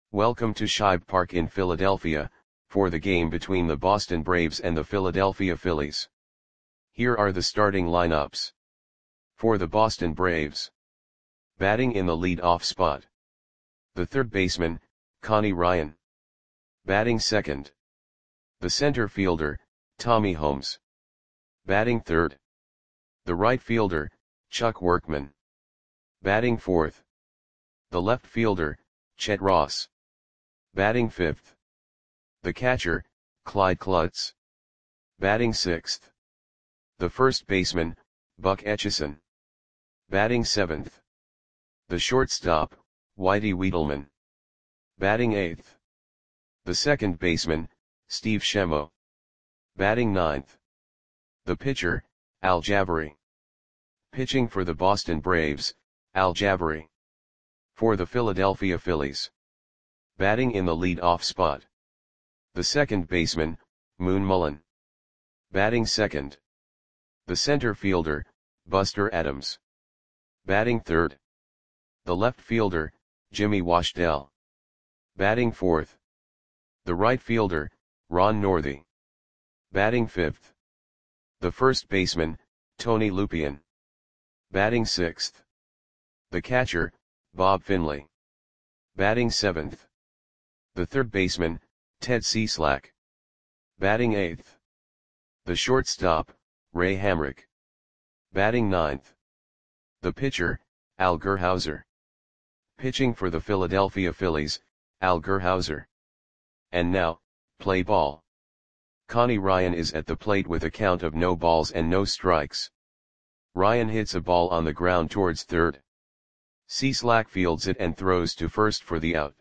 Welcome to Shibe Park in Philadelphia, for the game between the Boston Braves and the Philadelphia Phillies. Here are the starting lineups. For the Boston Braves. Batting in the lead-off spot. The third baseman, Connie Ryan. Batting second. The center fielder, Tommy Holmes. Batting third. The right fielder, Chuck Workman. Batting fourth. The left fielder, Chet Ross. Batting fifth. The catcher, Clyde Klutz. Batting sixth. The first baseman, Buck Etchison. Batting seventh. The shortstop, Whitey Wiedelman. Batting eighth. The second baseman, Steve Shemo. Batting ninth. The pitcher, Al Jabari. Pitching for the Boston Braves, Al Jabari. For the Philadelphia Phillies. Batting in the lead-off spot. The second baseman, Moon Mullin. Batting second. The center fielder, Buster Adams. Batting third. The left fielder, Jimmy Washdell. Batting fourth. The right fielder, Ron Northey. Batting fifth. The first baseman, Tony Lupien. Batting sixth. The catcher, Bob Finley. Batting seventh. The third baseman, Ted Cieslak. Batting eighth. The shortstop, Ray Hamrick. Batting ninth. The pitcher, Al Gerhauser. Pitching for the Philadelphia Phillies, Al Gerhauser. And now, play ball. Connie Ryan is at the plate with a count of no balls and no strikes. Ryan hits a ball on the ground towards third. Cieslak fields it and throws to first for the out.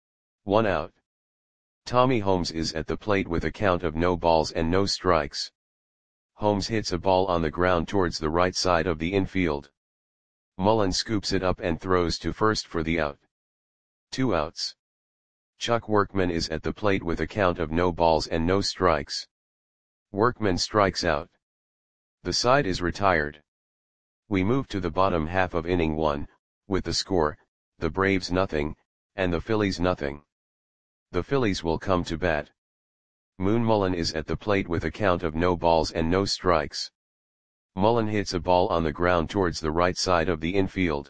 1 out. Tommy Holmes is at the plate with a count of no balls and no strikes. Holmes hits a ball on the ground towards the right side of the infield. Mullin scoops it up and throws to first for the out. 2 outs. Chuck Workman is at the plate with a count of no balls and no strikes. Workman strikes out. The side is retired. We move to the bottom half of inning 1, with the score, the Braves nothing, and the Phillies nothing. The Phillies will come to bat. Moon Mullin is at the plate with a count of no balls and no strikes. Mullin hits a ball on the ground towards the right side of the infield.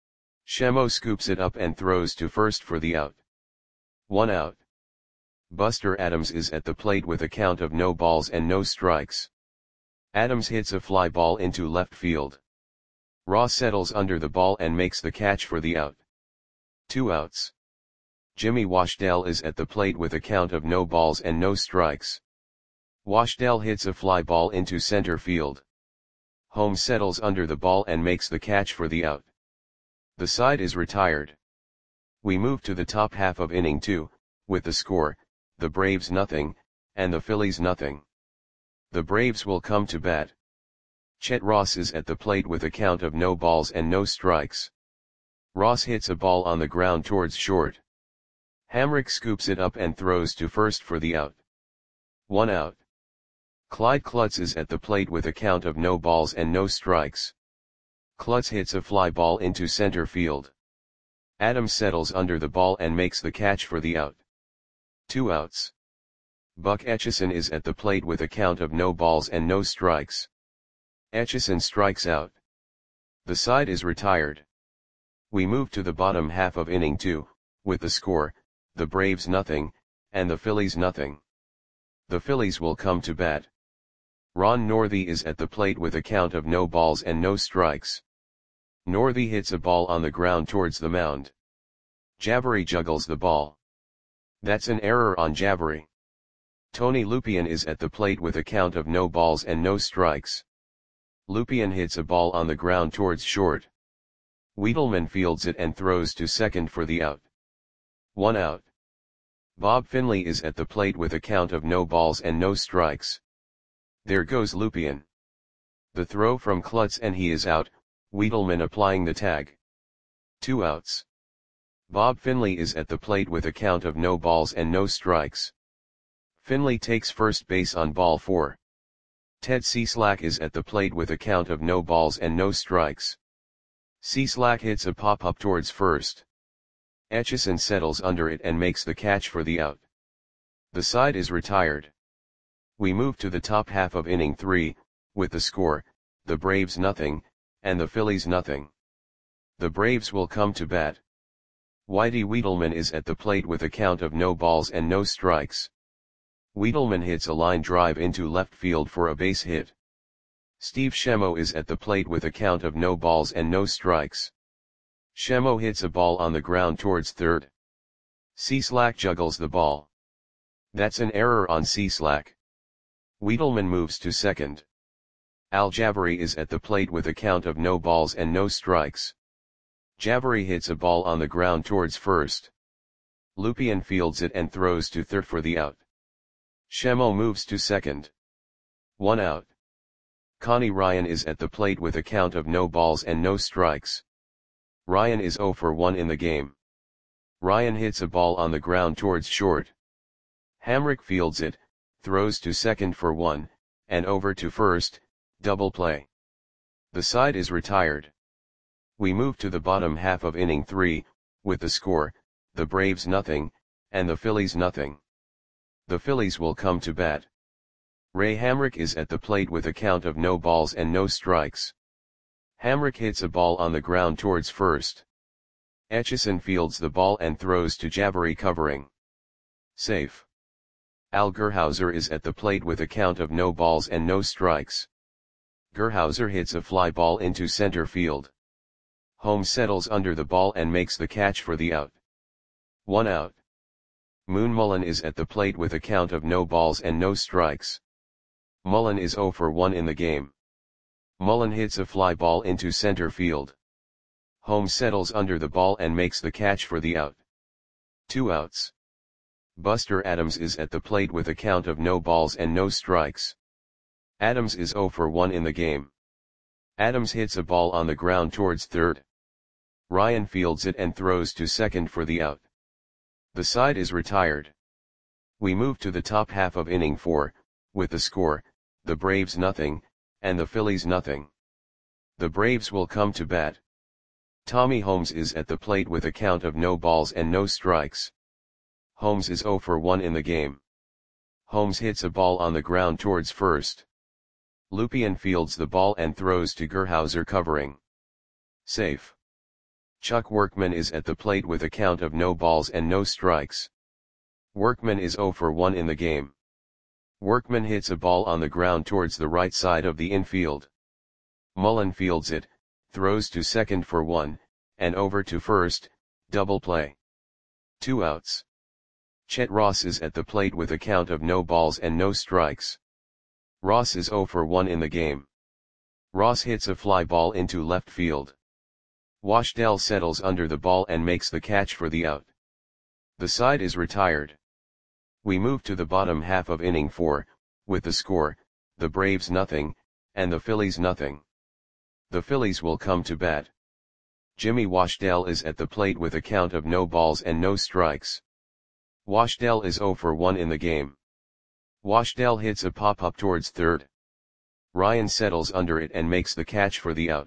Shemo scoops it up and throws to first for the out. 1 out. Buster Adams is at the plate with a count of no balls and no strikes. Adams hits a fly ball into left field. Ross settles under the ball and makes the catch for the out. 2 outs. Jimmy Washdell is at the plate with a count of no balls and no strikes. Washdell hits a fly ball into center field. Holmes settles under the ball and makes the catch for the out. The side is retired. We move to the top half of inning 2, with the score, the Braves nothing, and the Phillies nothing. The Braves will come to bat. Chet Ross is at the plate with a count of no balls and no strikes. Ross hits a ball on the ground towards short. Hamrick scoops it up and throws to first for the out. 1 out. Clyde Klutz is at the plate with a count of no balls and no strikes. Klutz hits a fly ball into center field. Adams settles under the ball and makes the catch for the out. 2 outs. Buck Etchison is at the plate with a count of no balls and no strikes. Etchison strikes out. The side is retired. We move to the bottom half of inning 2, with the score, the Braves nothing, and the Phillies nothing. The Phillies will come to bat. Ron Northey is at the plate with a count of no balls and no strikes. Northey hits a ball on the ground towards the mound. Jabari juggles the ball. That's an error on Jabari. Tony Lupien is at the plate with a count of no balls and no strikes. Lupien hits a ball on the ground towards short. Wiedelman fields it and throws to second for the out. 1 out. Bob Finley is at the plate with a count of no balls and no strikes. There goes Lupien. The throw from Klutz and he is out, Wiedelman applying the tag. 2 outs. Bob Finley is at the plate with a count of no balls and no strikes. Finley takes first base on ball 4. Ted Cieslak is at the plate with a count of no balls and no strikes. Cieslak hits a pop-up towards first. Etchison settles under it and makes the catch for the out. The side is retired. We move to the top half of inning 3, with the score, the Braves nothing, and the Phillies nothing. The Braves will come to bat. Whitey Wiedelman is at the plate with a count of no balls and no strikes. Wiedelman hits a line drive into left field for a base hit. Steve Shemo is at the plate with a count of no balls and no strikes. Shemo hits a ball on the ground towards third. Cieslak juggles the ball. That's an error on Cieslak. Wiedelman moves to second. Al Jabari is at the plate with a count of no balls and no strikes. Jabari hits a ball on the ground towards first. Lupien fields it and throws to third for the out. Shemo moves to second. 1 out. Connie Ryan is at the plate with a count of no balls and no strikes. Ryan is 0 for 1 in the game. Ryan hits a ball on the ground towards short. Hamrick fields it, throws to second for 1, and over to first, double play. The side is retired. We move to the bottom half of inning 3, with the score, the Braves nothing, and the Phillies nothing. The Phillies will come to bat. Ray Hamrick is at the plate with a count of no balls and no strikes. Hamrick hits a ball on the ground towards first. Etchison fields the ball and throws to Jabari covering. Safe. Al Gerhauser is at the plate with a count of no balls and no strikes. Gerhauser hits a fly ball into center field. Holmes settles under the ball and makes the catch for the out. 1 out. Moon Mullen is at the plate with a count of no balls and no strikes. Mullen is 0 for 1 in the game. Mullen hits a fly ball into center field. Holmes settles under the ball and makes the catch for the out. 2 outs. Buster Adams is at the plate with a count of no balls and no strikes. Adams is 0 for 1 in the game. Adams hits a ball on the ground towards third. Ryan fields it and throws to second for the out. The side is retired. We move to the top half of inning 4, with the score, the Braves nothing, and the Phillies nothing. The Braves will come to bat. Tommy Holmes is at the plate with a count of no balls and no strikes. Holmes is 0 for 1 in the game. Holmes hits a ball on the ground towards first. Lupien fields the ball and throws to Gerhauser covering. Safe. Chuck Workman is at the plate with a count of no balls and no strikes. Workman is 0 for 1 in the game. Workman hits a ball on the ground towards the right side of the infield. Mullen fields it, throws to second for 1, and over to first, double play. 2 outs. Chet Ross is at the plate with a count of no balls and no strikes. Ross is 0 for 1 in the game. Ross hits a fly ball into left field. Washdell settles under the ball and makes the catch for the out. The side is retired. We move to the bottom half of inning 4, with the score, the Braves nothing, and the Phillies nothing. The Phillies will come to bat. Jimmy Washdell is at the plate with a count of no balls and no strikes. Washdell is 0 for 1 in the game. Washdell hits a pop-up towards third. Ryan settles under it and makes the catch for the out.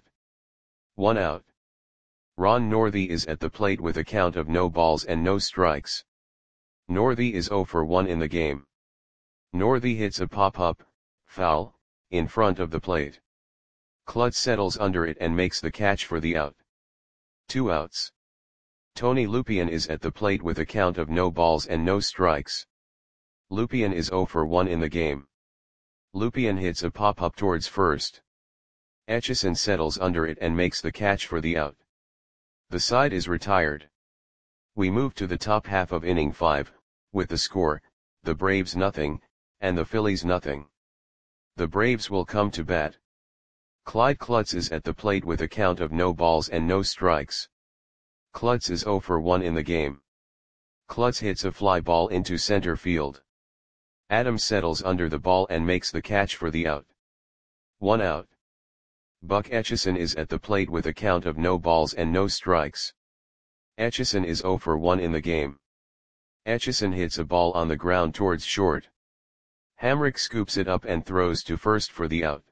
1 out. Ron Northey is at the plate with a count of no balls and no strikes. Northey is 0 for 1 in the game. Northey hits a pop-up, foul, in front of the plate. Klutz settles under it and makes the catch for the out. 2 outs. Tony Lupien is at the plate with a count of no balls and no strikes. Lupien is 0 for 1 in the game. Lupien hits a pop-up towards first. Etchison settles under it and makes the catch for the out. The side is retired. We move to the top half of inning 5, with the score, the Braves nothing, and the Phillies nothing. The Braves will come to bat. Clyde Klutz is at the plate with a count of no balls and no strikes. Klutz is 0 for 1 in the game. Klutz hits a fly ball into center field. Adams settles under the ball and makes the catch for the out. 1 out. Buck Etchison is at the plate with a count of no balls and no strikes. Etchison is 0 for 1 in the game. Etchison hits a ball on the ground towards short. Hamrick scoops it up and throws to first for the out.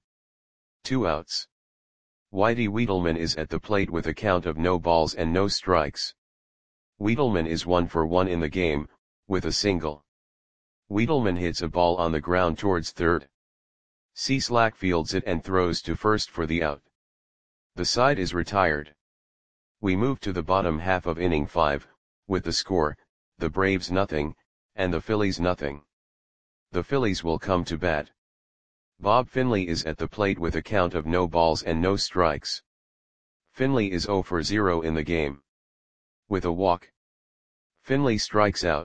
2 outs. Whitey Wiedelman is at the plate with a count of no balls and no strikes. Wiedelman is 1 for 1 in the game, with a single. Wiedelman hits a ball on the ground towards third. Cieslak fields it and throws to first for the out. The side is retired. We move to the bottom half of inning 5, with the score, the Braves nothing, and the Phillies nothing. The Phillies will come to bat. Bob Finley is at the plate with a count of no balls and no strikes. Finley is 0 for 0 in the game. With a walk, Finley strikes out.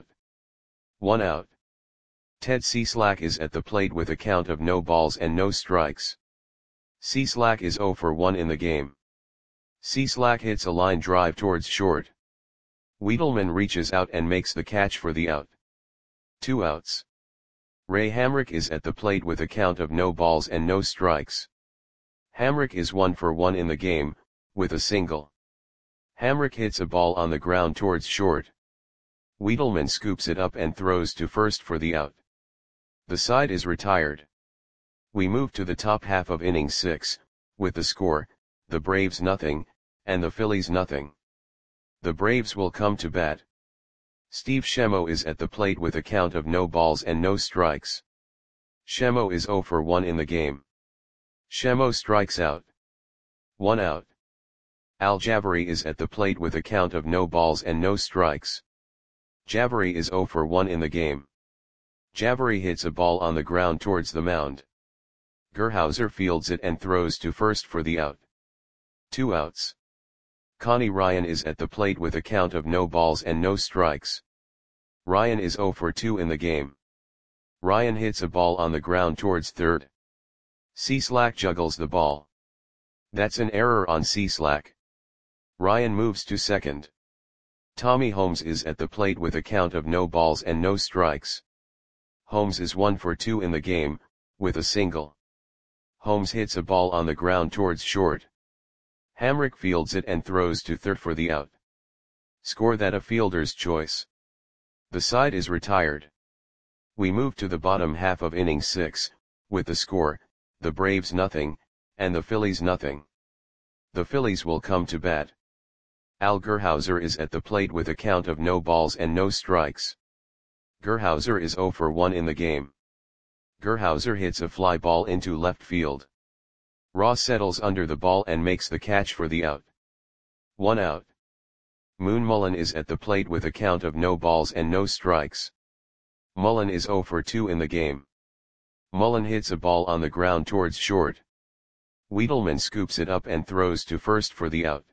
1 out. Ted Cieslak is at the plate with a count of no balls and no strikes. Cieslak is 0 for 1 in the game. Cieslak hits a line drive towards short. Wiedelman reaches out and makes the catch for the out. 2 outs. Ray Hamrick is at the plate with a count of no balls and no strikes. Hamrick is 1 for 1 in the game, with a single. Hamrick hits a ball on the ground towards short. Wiedelman scoops it up and throws to first for the out. The side is retired. We move to the top half of inning 6, with the score, the Braves nothing, and the Phillies nothing. The Braves will come to bat. Steve Shemo is at the plate with a count of no balls and no strikes. Shemo is 0 for 1 in the game. Shemo strikes out. 1 out. Al Jabari is at the plate with a count of no balls and no strikes. Jabari is 0 for 1 in the game. Jabari hits a ball on the ground towards the mound. Gerhauser fields it and throws to first for the out. 2 outs. Connie Ryan is at the plate with a count of no balls and no strikes. Ryan is 0 for 2 in the game. Ryan hits a ball on the ground towards third. Cieslak juggles the ball. That's an error on Cieslak. Ryan moves to second. Tommy Holmes is at the plate with a count of no balls and no strikes. Holmes is 1 for 2 in the game, with a single. Holmes hits a ball on the ground towards short. Hamrick fields it and throws to third for the out. Score that a fielder's choice. The side is retired. We move to the bottom half of inning 6, with the score, the Braves nothing, and the Phillies nothing. The Phillies will come to bat. Al Gerhauser is at the plate with a count of no balls and no strikes. Gerhauser is 0 for 1 in the game. Gerhauser hits a fly ball into left field. Ross settles under the ball and makes the catch for the out. 1 out. Moon Mullen is at the plate with a count of no balls and no strikes. Mullen is 0 for 2 in the game. Mullen hits a ball on the ground towards short. Wiedelman scoops it up and throws to first for the out.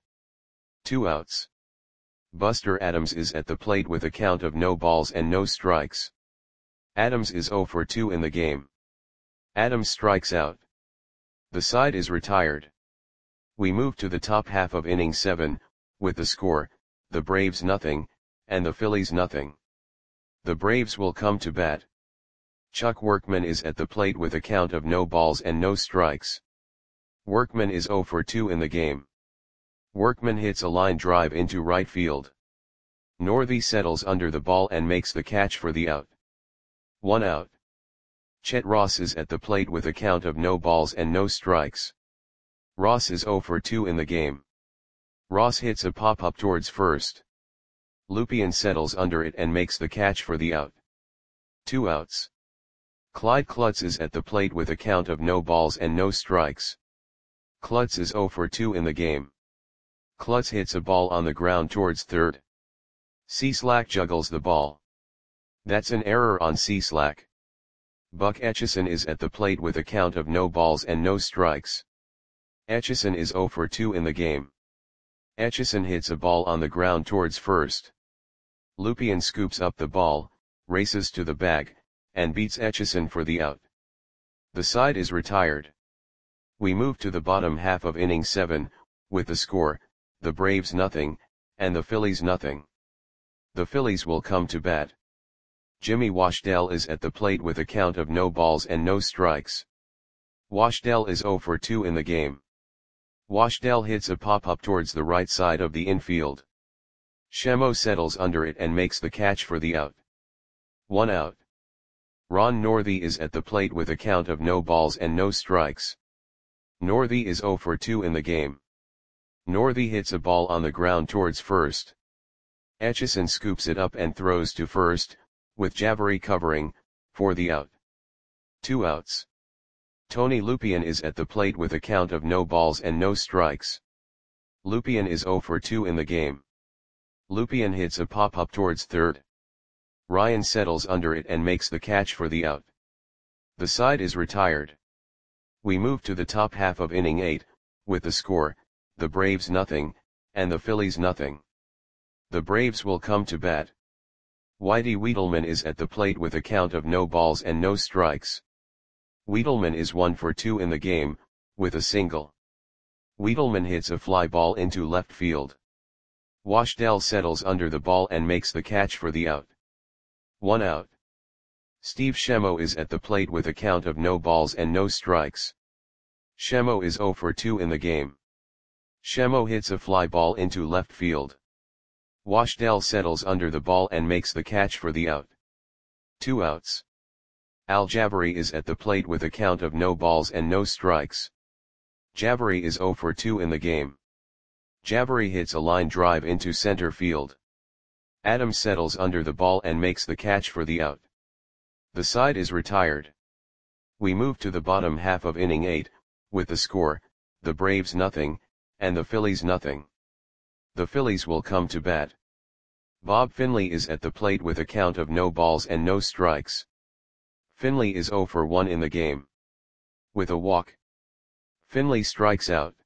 2 outs. Buster Adams is at the plate with a count of no balls and no strikes. Adams is 0 for 2 in the game. Adams strikes out. The side is retired. We move to the top half of inning 7, with the score, the Braves nothing, and the Phillies nothing. The Braves will come to bat. Chuck Workman is at the plate with a count of no balls and no strikes. Workman is 0 for 2 in the game. Workman hits a line drive into right field. Northey settles under the ball and makes the catch for the out. 1 out. Chet Ross is at the plate with a count of no balls and no strikes. Ross is 0 for 2 in the game. Ross hits a pop-up towards first. Lupien settles under it and makes the catch for the out. 2 outs. Clyde Klutz is at the plate with a count of no balls and no strikes. Klutz is 0 for 2 in the game. Klutz hits a ball on the ground towards third. Cieslak juggles the ball. That's an error on Cieslak. Buck Etchison is at the plate with a count of no balls and no strikes. Etchison is 0 for 2 in the game. Etchison hits a ball on the ground towards first. Lupien scoops up the ball, races to the bag, and beats Etchison for the out. The side is retired. We move to the bottom half of inning 7, with the score, the Braves nothing, and the Phillies nothing. The Phillies will come to bat. Jimmy Washdell is at the plate with a count of no balls and no strikes. Washdell is 0 for 2 in the game. Washdell hits a pop-up towards the right side of the infield. Shemo settles under it and makes the catch for the out. 1 out. Ron Northey is at the plate with a count of no balls and no strikes. Northey is 0 for 2 in the game. Northey hits a ball on the ground towards first. Etchison scoops it up and throws to first, with Jabari covering, for the out. 2 outs. Tony Lupien is at the plate with a count of no balls and no strikes. Lupien is 0 for 2 in the game. Lupien hits a pop-up towards third. Ryan settles under it and makes the catch for the out. The side is retired. We move to the top half of inning 8, with the score, the Braves nothing, and the Phillies nothing. The Braves will come to bat. Whitey Wiedelman is at the plate with a count of no balls and no strikes. Wiedelman is 1 for 2 in the game, with a single. Wiedelman hits a fly ball into left field. Washdell settles under the ball and makes the catch for the out. 1 out. Steve Shemo is at the plate with a count of no balls and no strikes. Shemo is 0 for 2 in the game. Shemo hits a fly ball into left field. Washdell settles under the ball and makes the catch for the out. 2 outs. Al Jabari is at the plate with a count of no balls and no strikes. Jabari is 0 for 2 in the game. Jabari hits a line drive into center field. Adams settles under the ball and makes the catch for the out. The side is retired. We move to the bottom half of inning 8, with the score, the Braves nothing, and the Phillies nothing. The Phillies will come to bat. Bob Finley is at the plate with a count of no balls and no strikes. Finley is 0 for 1 in the game. With a walk, Finley strikes out.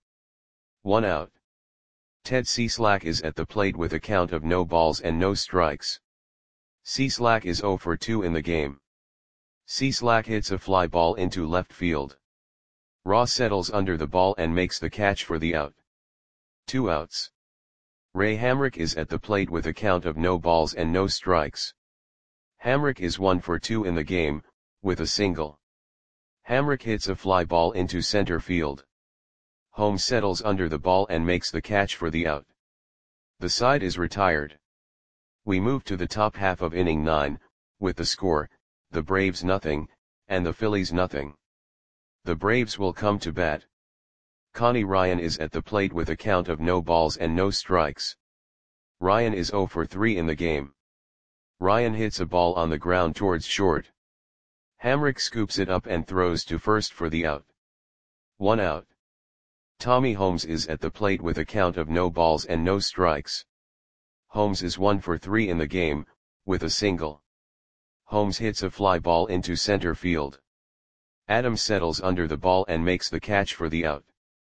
1 out. Ted Cieslak is at the plate with a count of no balls and no strikes. Cieslak is 0 for 2 in the game. Cieslak hits a fly ball into left field. Ross settles under the ball and makes the catch for the out. 2 outs. Ray Hamrick is at the plate with a count of no balls and no strikes. Hamrick is 1 for 2 in the game, with a single. Hamrick hits a fly ball into center field. Holmes settles under the ball and makes the catch for the out. The side is retired. We move to the top half of inning 9, with the score, the Braves nothing, and the Phillies nothing. The Braves will come to bat. Connie Ryan is at the plate with a count of no balls and no strikes. Ryan is 0 for 3 in the game. Ryan hits a ball on the ground towards short. Hamrick scoops it up and throws to first for the out. 1 out. Tommy Holmes is at the plate with a count of no balls and no strikes. Holmes is 1 for 3 in the game, with a single. Holmes hits a fly ball into center field. Adams settles under the ball and makes the catch for the out.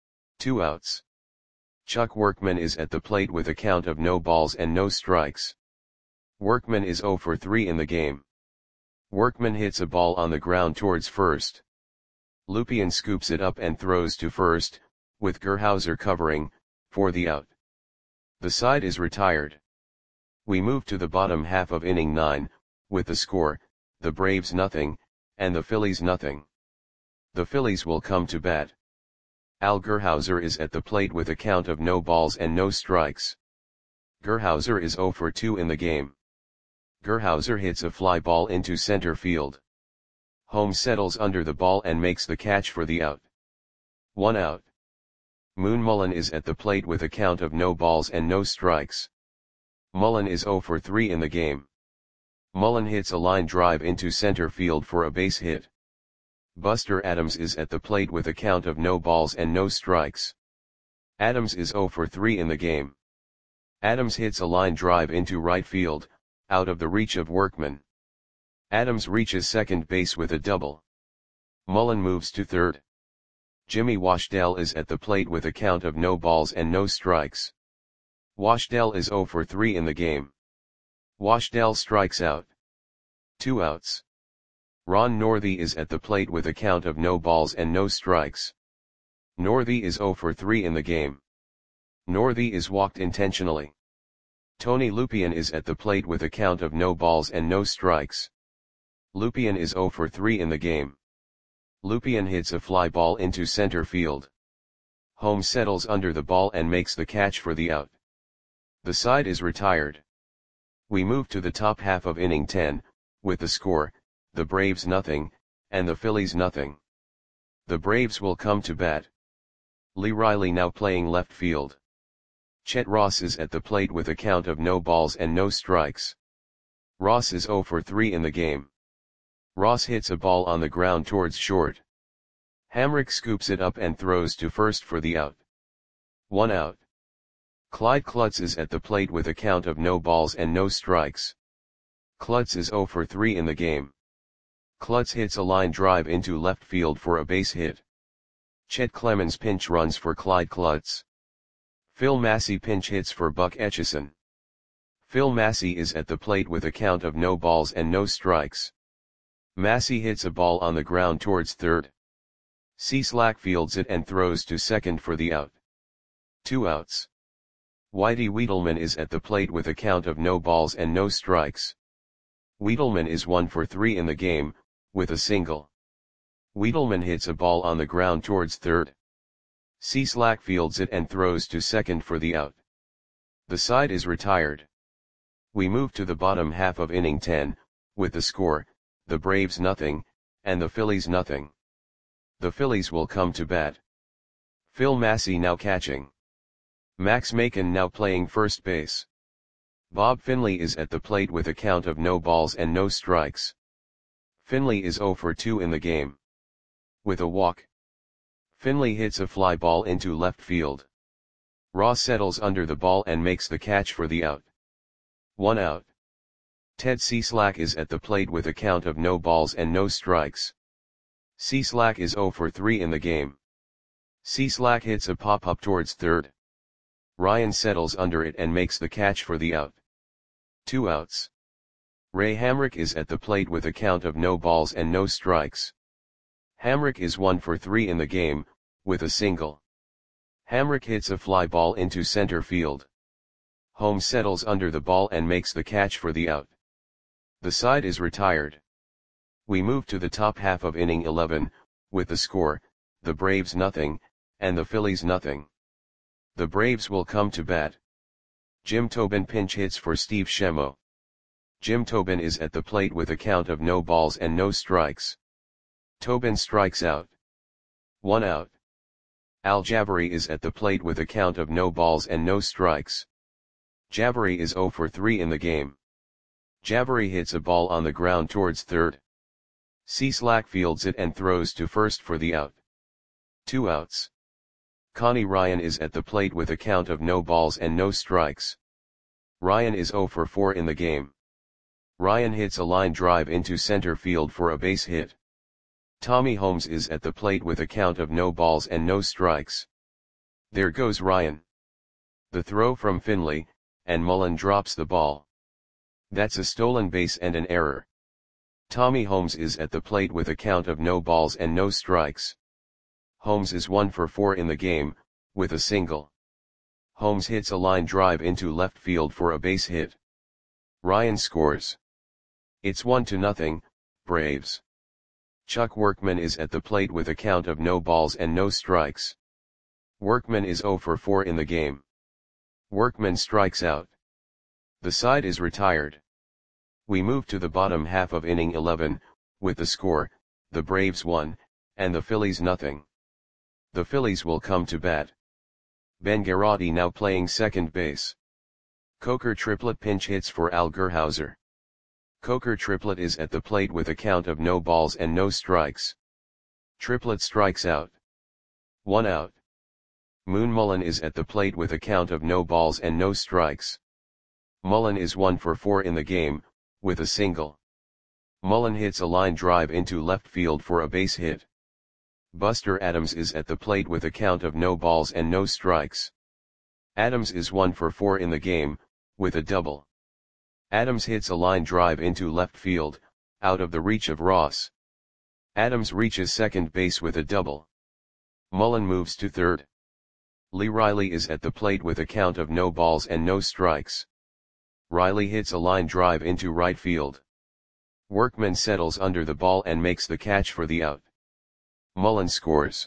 2 outs. Chuck Workman is at the plate with a count of no balls and no strikes. Workman is 0 for 3 in the game. Workman hits a ball on the ground towards first. Lupien scoops it up and throws to first, with Gerhauser covering, for the out. The side is retired. We move to the bottom half of inning 9, with the score, the Braves nothing, and the Phillies nothing. The Phillies will come to bat. Al Gerhauser is at the plate with a count of no balls and no strikes. Gerhauser is 0 for 2 in the game. Gerhauser hits a fly ball into center field. Holmes settles under the ball and makes the catch for the out. 1 out. Moon Mullen is at the plate with a count of no balls and no strikes. Mullen is 0 for 3 in the game. Mullen hits a line drive into center field for a base hit. Buster Adams is at the plate with a count of no balls and no strikes. Adams is 0 for 3 in the game. Adams hits a line drive into right field, out of the reach of Workman. Adams reaches second base with a double. Mullen moves to third. Jimmy Washdell is at the plate with a count of no balls and no strikes. Washdell is 0 for 3 in the game. Washdell strikes out. 2 outs. Ron Northey is at the plate with a count of no balls and no strikes. Northey is 0 for 3 in the game. Northey is walked intentionally. Tony Lupien is at the plate with a count of no balls and no strikes. Lupien is 0 for 3 in the game. Lupien hits a fly ball into center field. Holmes settles under the ball and makes the catch for the out. The side is retired. We move to the top half of inning 10, with the score, the Braves nothing, and the Phillies nothing. The Braves will come to bat. Lee Riley now playing left field. Chet Ross is at the plate with a count of no balls and no strikes. Ross is 0 for 3 in the game. Ross hits a ball on the ground towards short. Hamrick scoops it up and throws to first for the out. 1 out. Clyde Klutz is at the plate with a count of no balls and no strikes. Klutz is 0 for 3 in the game. Klutz hits a line drive into left field for a base hit. Chet Clemens pinch runs for Clyde Klutz. Phil Massey pinch hits for Buck Etchison. Phil Massey is at the plate with a count of no balls and no strikes. Massey hits a ball on the ground towards third. C. Slack fields it and throws to second for the out. 2 outs. Whitey Wiedelman is at the plate with a count of no balls and no strikes. Wiedelman is 1 for 3 in the game, with a single. Wiedelman hits a ball on the ground towards third. C. Slack fields it and throws to second for the out. The side is retired. We move to the bottom half of inning 10, with the score, the Braves nothing, and the Phillies nothing. The Phillies will come to bat. Phil Massey now catching. Max Macon now playing first base. Bob Finley is at the plate with a count of no balls and no strikes. Finley is 0 for 2 in the game. With a walk. Finley hits a fly ball into left field. Ross settles under the ball and makes the catch for the out. 1 out. Ted Cieslak is at the plate with a count of no balls and no strikes. Cieslak is 0 for 3 in the game. Cieslak hits a pop-up towards third. Ryan settles under it and makes the catch for the out. 2 outs. Ray Hamrick is at the plate with a count of no balls and no strikes. Hamrick is 1 for 3 in the game, with a single. Hamrick hits a fly ball into center field. Holmes settles under the ball and makes the catch for the out. The side is retired. We move to the top half of inning 11, with the score, the Braves nothing, and the Phillies nothing. The Braves will come to bat. Jim Tobin pinch hits for Steve Shemo. Jim Tobin is at the plate with a count of no balls and no strikes. Tobin strikes out. 1 out. Al Jabari is at the plate with a count of no balls and no strikes. Jabari is 0 for 3 in the game. Jabari hits a ball on the ground towards third. Cieslak fields it and throws to first for the out. 2 outs. Connie Ryan is at the plate with a count of no balls and no strikes. Ryan is 0 for 4 in the game. Ryan hits a line drive into center field for a base hit. Tommy Holmes is at the plate with a count of no balls and no strikes. There goes Ryan. The throw from Finley, and Mullen drops the ball. That's a stolen base and an error. Tommy Holmes is at the plate with a count of no balls and no strikes. Holmes is 1 for 4 in the game, with a single. Holmes hits a line drive into left field for a base hit. Ryan scores. It's 1-0, Braves. Chuck Workman is at the plate with a count of no balls and no strikes. Workman is 0 for 4 in the game. Workman strikes out. The side is retired. We move to the bottom half of inning 11, with the score, the Braves 1, and the Phillies nothing. The Phillies will come to bat. Ben Garrotti now playing second base. Coker Triplett pinch hits for Al Gerhauser. Coker Triplett is at the plate with a count of no balls and no strikes. Triplett strikes out. 1 out. Moon Mullen is at the plate with a count of no balls and no strikes. Mullen is 1 for 4 in the game, with a single. Mullen hits a line drive into left field for a base hit. Buster Adams is at the plate with a count of no balls and no strikes. Adams is 1 for 4 in the game, with a double. Adams hits a line drive into left field, out of the reach of Ross. Adams reaches second base with a double. Mullen moves to third. Lee Riley is at the plate with a count of no balls and no strikes. Riley hits a line drive into right field. Workman settles under the ball and makes the catch for the out. Mullen scores.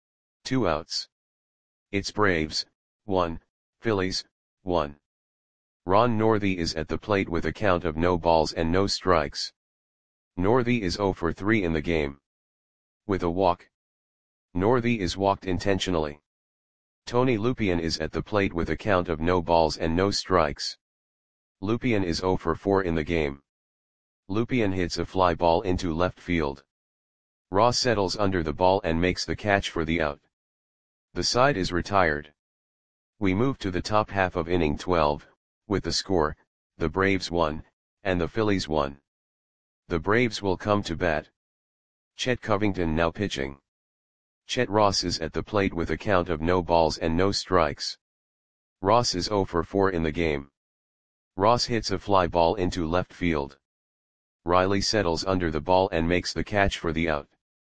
2 outs. It's Braves, 1, Phillies, 1. Ron Northey is at the plate with a count of no balls and no strikes. Northey is 0 for 3 in the game. With a walk. Northey is walked intentionally. Tony Lupien is at the plate with a count of no balls and no strikes. Lupien is 0 for 4 in the game. Lupien hits a fly ball into left field. Ross settles under the ball and makes the catch for the out. The side is retired. We move to the top half of inning 12, with the score, the Braves won, and the Phillies won. The Braves will come to bat. Chet Covington now pitching. Chet Ross is at the plate with a count of no balls and no strikes. Ross is 0 for 4 in the game. Ross hits a fly ball into left field. Riley settles under the ball and makes the catch for the out.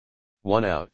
1 out.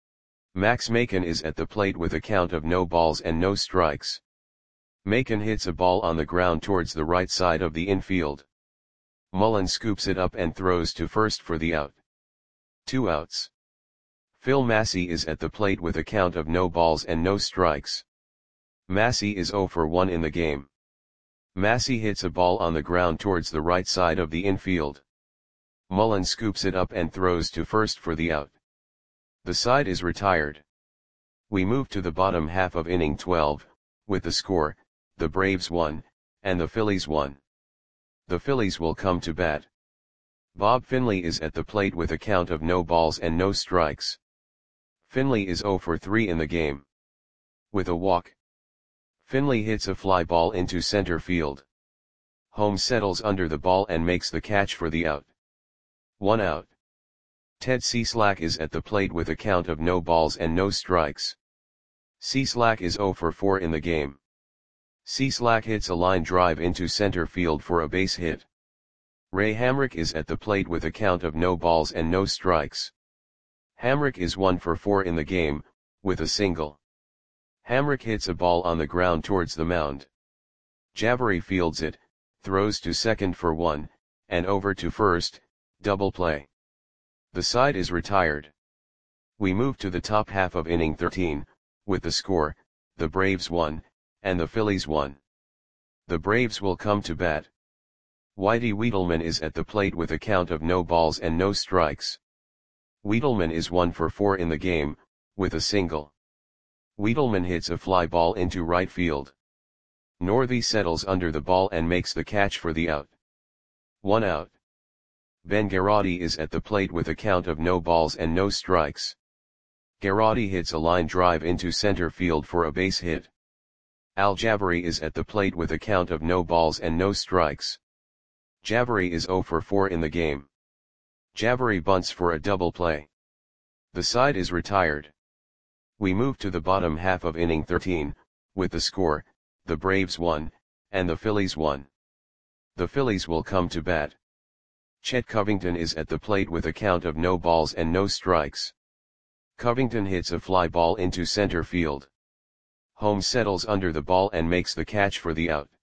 Max Macon is at the plate with a count of no balls and no strikes. Macon hits a ball on the ground towards the right side of the infield. Mullen scoops it up and throws to first for the out. 2 outs. Phil Massey is at the plate with a count of no balls and no strikes. Massey is 0 for 1 in the game. Massey hits a ball on the ground towards the right side of the infield. Mullen scoops it up and throws to first for the out. The side is retired. We move to the bottom half of inning 12, with the score, the Braves won, and the Phillies won. The Phillies will come to bat. Bob Finley is at the plate with a count of no balls and no strikes. Finley is 0 for 3 in the game. With a walk. Finley hits a fly ball into center field. Holmes settles under the ball and makes the catch for the out. 1 out. Ted Cieslak is at the plate with a count of no balls and no strikes. Cieslak is 0 for 4 in the game. Cieslak hits a line drive into center field for a base hit. Ray Hamrick is at the plate with a count of no balls and no strikes. Hamrick is 1 for 4 in the game, with a single. Hamrick hits a ball on the ground towards the mound. Jabari fields it, throws to second for 1, and over to first, double play. The side is retired. We move to the top half of inning 13, with the score, the Braves won, and the Phillies won. The Braves will come to bat. Whitey Wiedelman is at the plate with a count of no balls and no strikes. Wiedelman is 1 for 4 in the game, with a single. Wiedelman hits a fly ball into right field. Northey settles under the ball and makes the catch for the out. 1 out. Ben Garotti is at the plate with a count of no balls and no strikes. Garotti hits a line drive into center field for a base hit. Al Jabari is at the plate with a count of no balls and no strikes. Jabari is 0 for 4 in the game. Jabari bunts for a double play. The side is retired. We move to the bottom half of inning 13, with the score, the Braves won, and the Phillies won. The Phillies will come to bat. Chet Covington is at the plate with a count of no balls and no strikes. Covington hits a fly ball into center field. Holmes settles under the ball and makes the catch for the out.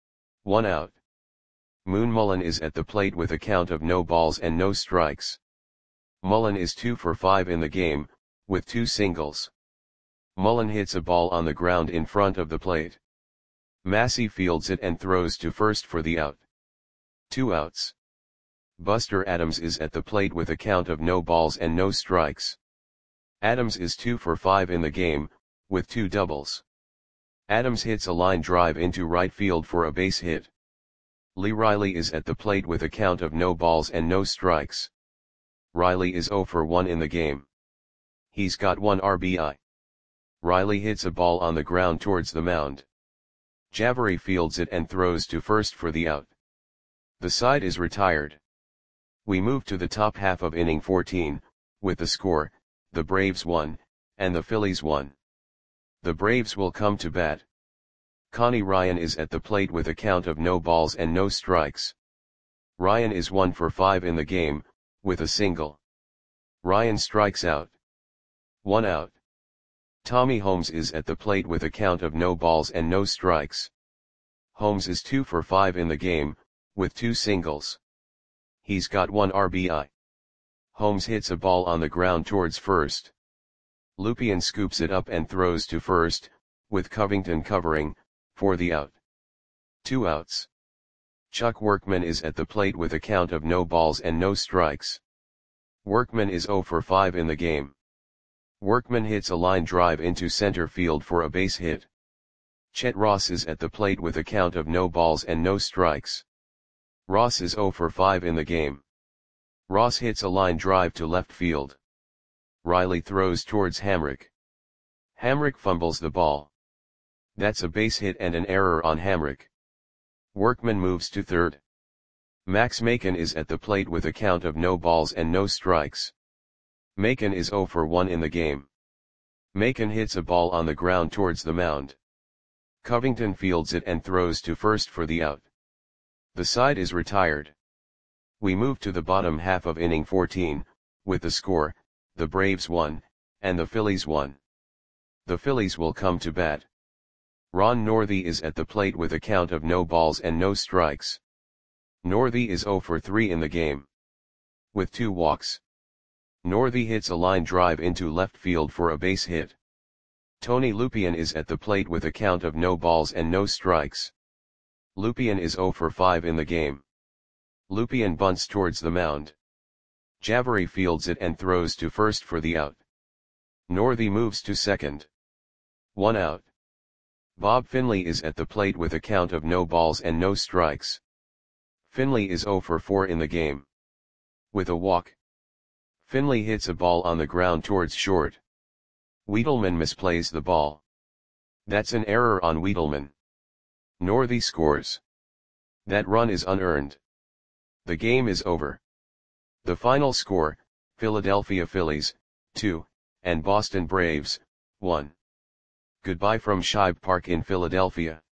1 out. Moon Mullen is at the plate with a count of no balls and no strikes. Mullen is 2 for 5 in the game, with 2 singles. Mullen hits a ball on the ground in front of the plate. Massey fields it and throws to first for the out. 2 outs. Buster Adams is at the plate with a count of no balls and no strikes. Adams is 2 for 5 in the game, with 2 doubles. Adams hits a line drive into right field for a base hit. Lee Riley is at the plate with a count of no balls and no strikes. Riley is 0 for 1 in the game. He's got 1 RBI. Riley hits a ball on the ground towards the mound. Jabari fields it and throws to first for the out. The side is retired. We move to the top half of inning 14, with the score, the Braves won, and the Phillies won. The Braves will come to bat. Connie Ryan is at the plate with a count of no balls and no strikes. Ryan is 1 for 5 in the game, with a single. Ryan strikes out. 1 out. Tommy Holmes is at the plate with a count of no balls and no strikes. Holmes is 2 for 5 in the game, with 2 singles. He's got 1 RBI. Holmes hits a ball on the ground towards first. Lupien scoops it up and throws to first, with Covington covering, for the out. 2 outs. Chuck Workman is at the plate with a count of no balls and no strikes. Workman is 0 for 5 in the game. Workman hits a line drive into center field for a base hit. Chet Ross is at the plate with a count of no balls and no strikes. Ross is 0 for 5 in the game. Ross hits a line drive to left field. Riley throws towards Hamrick. Hamrick fumbles the ball. That's a base hit and an error on Hamrick. Workman moves to third. Max Macon is at the plate with a count of no balls and no strikes. Macon is 0 for 1 in the game. Macon hits a ball on the ground towards the mound. Covington fields it and throws to first for the out. The side is retired. We move to the bottom half of inning 14, with the score, the Braves 1, and the Phillies 1. The Phillies will come to bat. Ron Northey is at the plate with a count of no balls and no strikes. Northey is 0 for 3 in the game. With 2 walks. Northey hits a line drive into left field for a base hit. Tony Lupien is at the plate with a count of no balls and no strikes. Lupien is 0 for 5 in the game. Lupien bunts towards the mound. Javari fields it and throws to first for the out. Northey moves to second. 1 out. Bob Finley is at the plate with a count of no balls and no strikes. Finley is 0 for 4 in the game. With a walk. Finley hits a ball on the ground towards short. Wiedelman misplays the ball. That's an error on Wiedelman. Northey scores. That run is unearned. The game is over. The final score, Philadelphia Phillies, 2, and Boston Braves, 1. Goodbye from Shibe Park in Philadelphia.